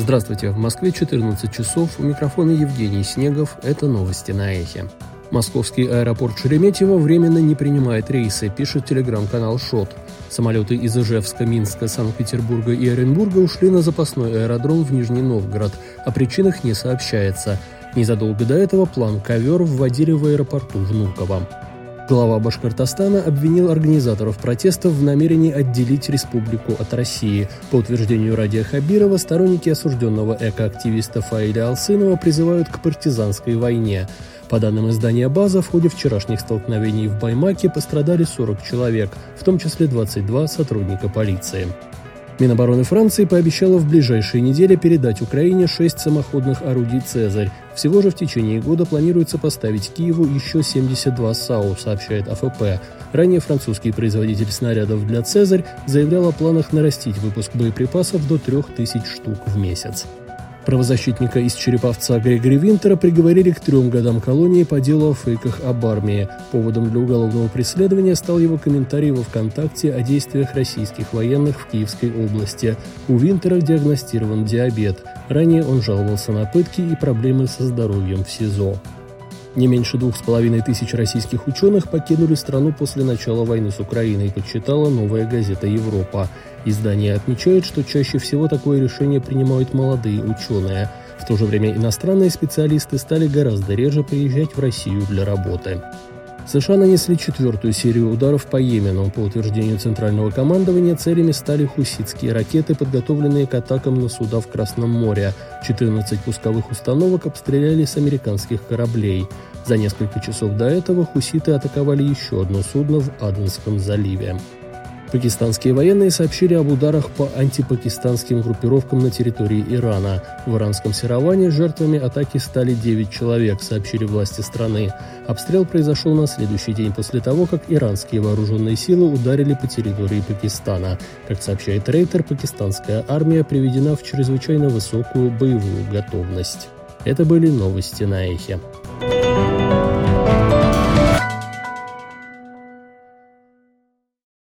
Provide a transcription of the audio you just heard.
Здравствуйте, в Москве 14 часов, у микрофона Евгений Снегов, это новости на Эхе. Московский аэропорт Шереметьево временно не принимает рейсы, пишет телеграм-канал ШОТ. Самолеты из Ижевска, Минска, Санкт-Петербурга и Оренбурга ушли на запасной аэродром в Нижний Новгород. О причинах не сообщается. Незадолго до этого план «Ковер» вводили в аэропорту Внуково. Глава Башкортостана обвинил организаторов протестов в намерении отделить республику от России. По утверждению Радия Хабирова, сторонники осужденного экоактивиста Фаиля Алсынова призывают к партизанской войне. По данным издания «База», в ходе вчерашних столкновений в Баймаке пострадали 40 человек, в том числе 22 сотрудника полиции. Минобороны Франции пообещала в ближайшие недели передать Украине 6 самоходных орудий «Цезарь». Всего же в течение года планируется поставить Киеву еще 72 САУ, сообщает АФП. Ранее французский производитель снарядов для «Цезарь» заявлял о планах нарастить выпуск боеприпасов до 3000 штук в месяц. Правозащитника из Череповца Грегори Винтера приговорили к 3 годам колонии по делу о фейках об армии. Поводом для уголовного преследования стал его комментарий во ВКонтакте о действиях российских военных в Киевской области. У Винтера диагностирован диабет. Ранее он жаловался на пытки и проблемы со здоровьем в СИЗО. Не меньше 2500 российских ученых покинули страну после начала войны с Украиной, подсчитала «Новая газета Европа». Издание отмечает, что чаще всего такое решение принимают молодые ученые. В то же время иностранные специалисты стали гораздо реже приезжать в Россию для работы. США нанесли 4-ю серию ударов по Йемену. По утверждению Центрального командования, целями стали хуситские ракеты, подготовленные к атакам на суда в Красном море. 14 пусковых установок обстреляли с американских кораблей. За несколько часов до этого хуситы атаковали еще одно судно в Аденском заливе. Пакистанские военные сообщили об ударах по антипакистанским группировкам на территории Ирана. В иранском Сираване жертвами атаки стали 9 человек, сообщили власти страны. Обстрел произошел на следующий день после того, как иранские вооруженные силы ударили по территории Пакистана. Как сообщает Рейтер, пакистанская армия приведена в чрезвычайно высокую боевую готовность. Это были новости на Эхе.